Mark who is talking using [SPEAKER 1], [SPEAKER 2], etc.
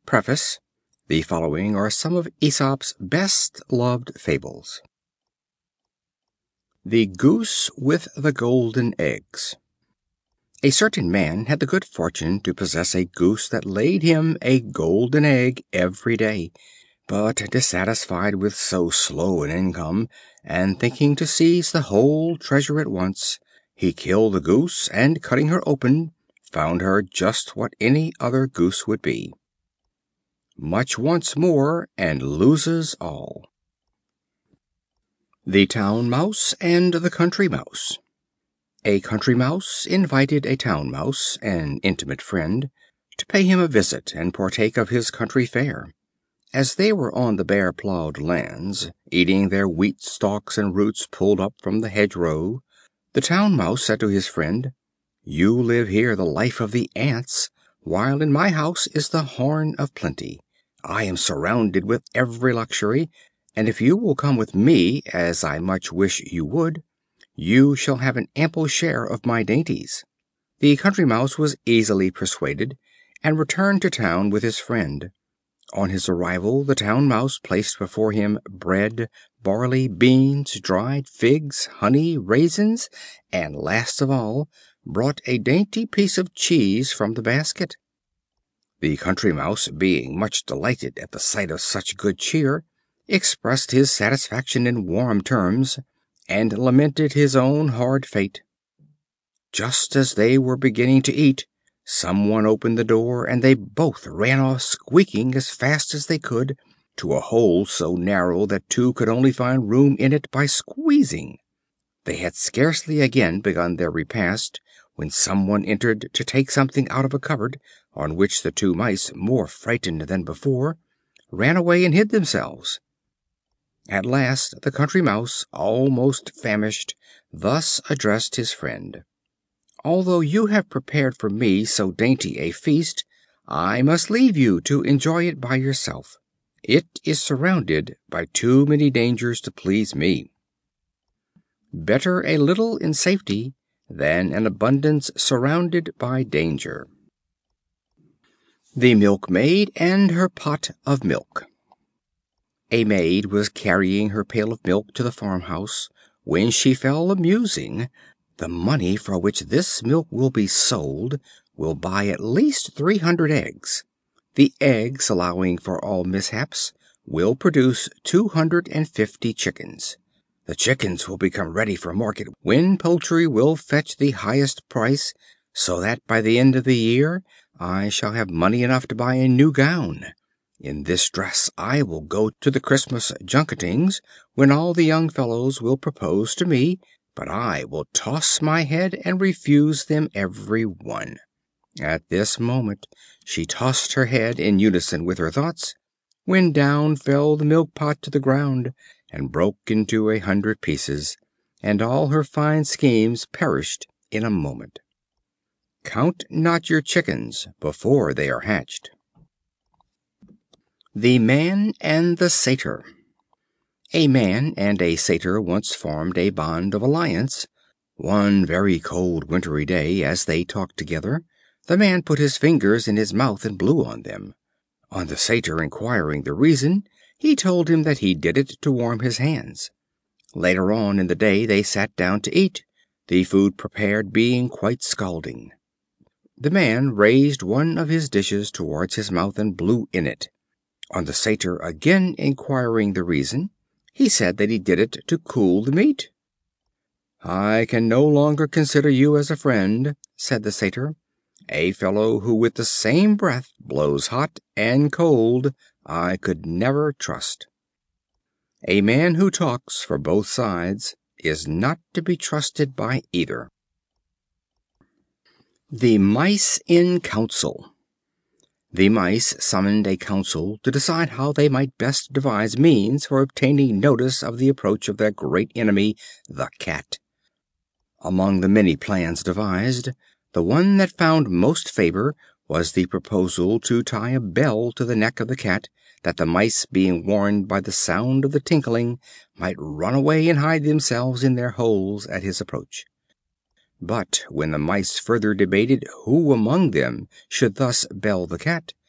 [SPEAKER 1] Preface. The following are some of Aesop's best loved fables. The Goose with the Golden Eggs. A certain man had the good fortune to possess a goose that laid him a golden egg every day; but dissatisfied with so slow an income, and thinking to seize the whole treasure at once, he killed the goose, and cutting her open, found her just what any other goose would be. Much wants more, and loses all. The Town Mouse and the Country Mouse. A Country Mouse invited a Town Mouse, an intimate friend, to pay him a visit and partake of his country fare. As they were on the bare plowed lands, eating their wheat stalks and roots pulled up from the hedgerow, the Town Mouse said to his friend, "You live here the life of the ants, while in my house is the horn of plenty. I am surrounded with every luxury, and if you will come with me, as I much wish you would, you shall have an ample share of my dainties." The Country Mouse was easily persuaded, and returned to town with his friend. On his arrival, the Town Mouse placed before him bread, barley, beans, dried figs, honey, raisins, and, last of all, brought a dainty piece of cheese from the basket. The Country Mouse, being much delighted at the sight of such good cheer, expressed his satisfaction in warm terms, and lamented his own hard fate. Just as they were beginning to eat, some one opened the door, and they both ran off squeaking as fast as they could, to a hole so narrow that two could only find room in it by squeezing. They had scarcely again begun their repast, when some one entered to take something out of a cupboard, on which the two mice, more frightened than before, ran away and hid themselves. At last the Country Mouse, almost famished, thus addressed his friend: "Although you have prepared for me so dainty a feast, I must leave you to enjoy it by yourself. It is surrounded by too many dangers to please me. Better a little in safety than an abundance surrounded by danger." The Milkmaid and her Pot of Milk. A maid was carrying her pail of milk to the farmhouse, when she fell a musing. "The money for which this milk will be sold will buy at least 300 eggs. The eggs, allowing for all mishaps, will produce 250 chickens. The chickens will become ready for market, when poultry will fetch the highest price, so that by the end of the year I shall have money enough to buy a new gown. In this dress I will go to the Christmas junketings, when all the young fellows will propose to me, but I will toss my head and refuse them every one." At this moment she tossed her head in unison with her thoughts, when down fell the milk pot to the ground, and broke into 100 pieces, and all her fine schemes perished in a moment. Count not your chickens before they are hatched. The Man and the Satyr. A Man and a Satyr once formed a bond of alliance. One very cold wintry day, as they talked together, the Man put his fingers in his mouth and blew on them. On the Satyr inquiring the reason, he told him that he did it to warm his hands. Later on in the day they sat down to eat, the food prepared being quite scalding. The Man raised one of his dishes towards his mouth and blew in it. On the Satyr again inquiring the reason, he said that he did it to cool the meat. "I can no longer consider you as a friend," said the Satyr. "A fellow who with the same breath blows hot and cold I could never trust. A man who talks for both sides is not to be trusted by either." The Mice in Council. The Mice summoned a council to decide how they might best devise means for obtaining notice of the approach of their great enemy, the Cat. Among the many plans devised, the one that found most favor was the proposal to tie a bell to the neck of the Cat, that the Mice, being warned by the sound of the tinkling, might run away and hide themselves in their holes at his approach. But when the Mice further debated who among them should thus bell the Cat,